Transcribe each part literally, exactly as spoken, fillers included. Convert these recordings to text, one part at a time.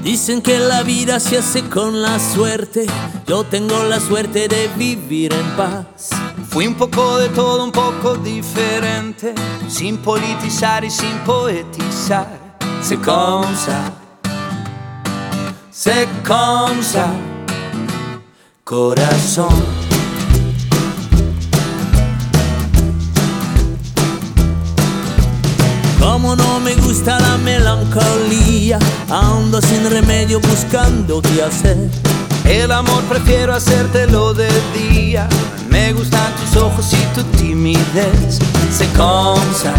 Dicen que la vida se hace con la suerte. Yo tengo la suerte de vivir en paz. Fui un poco de todo, un poco diferente, sin politizar y sin poetizar. C'est comme ça, c'est comme ça, corazón. Como no me gusta la melancolía, ando sin remedio buscando qué hacer. El amor prefiero hacértelo de día. Me gustan tus ojos y tu timidez. C'est comme ça,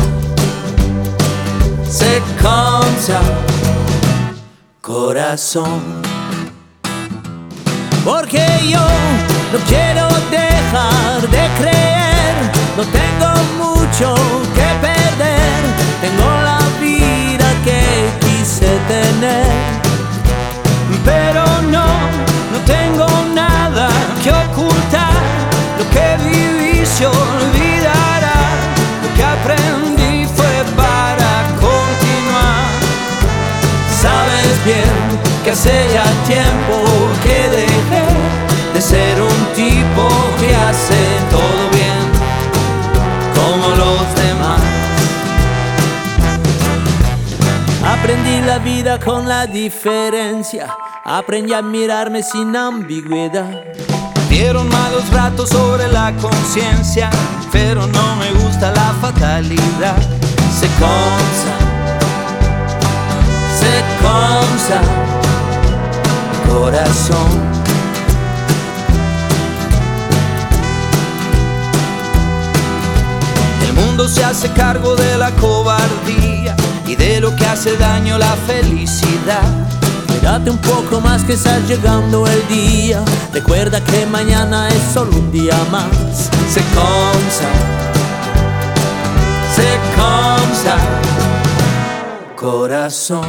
c'est comme ça, corazón. Porque yo no quiero dejar de creer. No tengo mucho que perder. Tengo la vida que quise tener. Pero no, no tengo nada que ocultar. Lo que viví se olvidará. Lo que aprendí fue para continuar. Sabes bien que hace ya tiempo que dejé de ser un tipo que hace todo bien, como los demás. Aprendí la vida con la diferencia. Aprendí a mirarme sin ambigüedad. Dieron malos ratos sobre la conciencia, pero no me gusta la fatalidad. C'est comme ça, c'est comme ça, corazón. El mundo se hace cargo de la cobardía y de lo que hace daño la felicidad. Quédate un poco más que está llegando el día. Recuerda que mañana es solo un día más. C'est comme ça, c'est comme ça, corazón.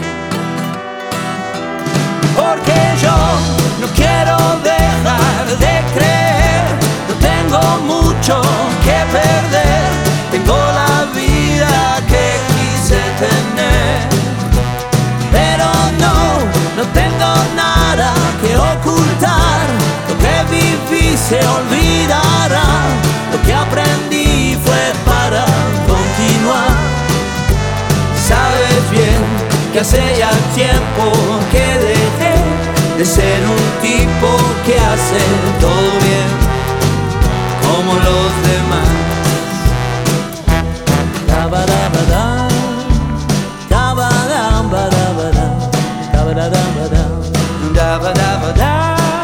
Porque yo no quiero dejar de creer. No tengo mucho que perder. Tengo la vida que quise tener. Pero no, no tengo nada que ocultar. Lo que viví se olvidará. Lo que aprendí fue para continuar. Sabes bien que hace ya tiempo que dejé de ser un tipo que hace todo bien, como los demás. Da-ba-da-ba-da, da-ba-da-ba-da-ba-da, da-ba-da-da-ba-da, Da-ba-da-ba-da,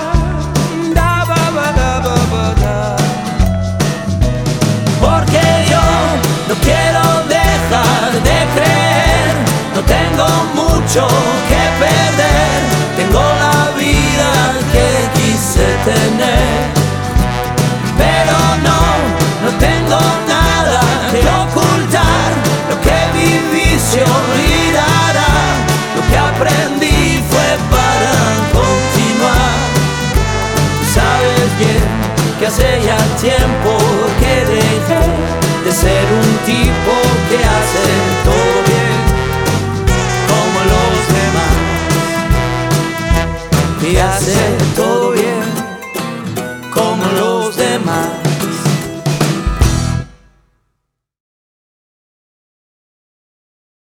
da-ba-ba-da-ba-ba-da. Porque yo no quiero dejar de creer. No tengo mucho que perder. Tengo la vida que quise tener. Pero no, no tengo nada que ocultar. Lo que viví se olvidará. Lo que aprendí fue para continuar. Sabes bien que hace ya tiempo que dejé de ser un tipo que hace